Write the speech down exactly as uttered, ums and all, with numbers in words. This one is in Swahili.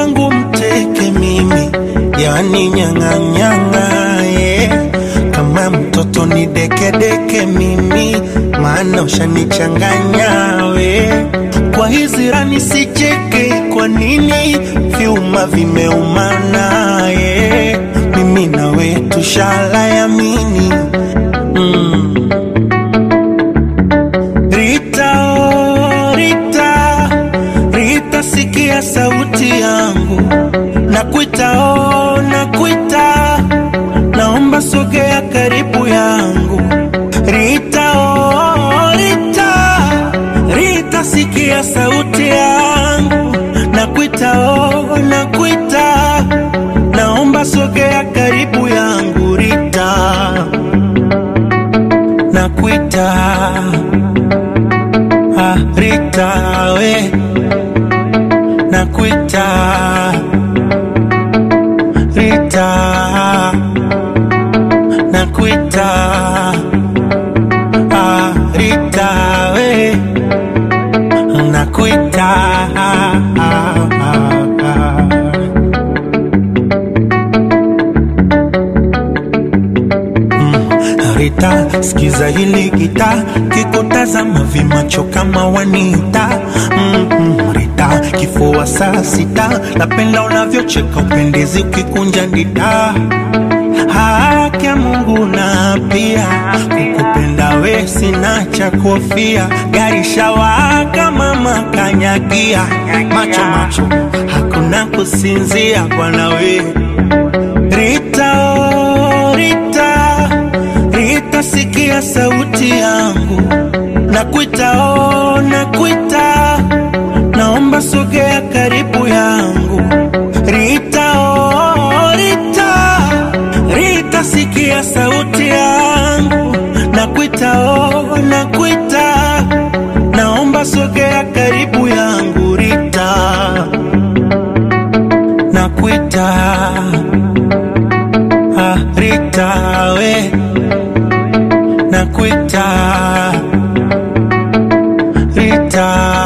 wangu mteke mimi, yani nyanga nyanga, yeah. Kama mtoto ni deke deke mimi, maana ushanichanganya we. Kwa hizi rani sicheke, kwa nini vyuma vimeumana, yeah. Mimi na we tushala yamini, mm. Rita, oh, Rita, Rita sikia sauti yangu, nakuita, oh, nakuita, naomba sogea karibu yangu. Rita, oh, Rita, Rita sikia sauti yangu, nakuita, oh, nakuita, naomba sogea karibu yangu. Rita, nakuita, ah, Rita we, nakuita, Rita, nakuita, ah, Rita we, nakuita, ah, ah, ah. Rita, sikiza hili gita, kikutazama vimacho kama wanita. Mm-mm, Rita, kifua saa sita, napenda unavyocheka upendezi ukikunja ndita. Haki ya Mungu na pia kukupenda we sina cha kofia. Gari shawaka mama kanyagia, macho macho hakuna kusinzia bwana we. Rita, oh, Rita, Rita sikia sauti yangu, nakuita, oh, nakuita, naomba sogea karibu yangu. Rita, oh, Rita, Rita sikia sauti yangu, nakuita, oh, nakuita, naomba sogea karibu yangu. Rita, nakuita, ah, Rita we, nakuita, Rita.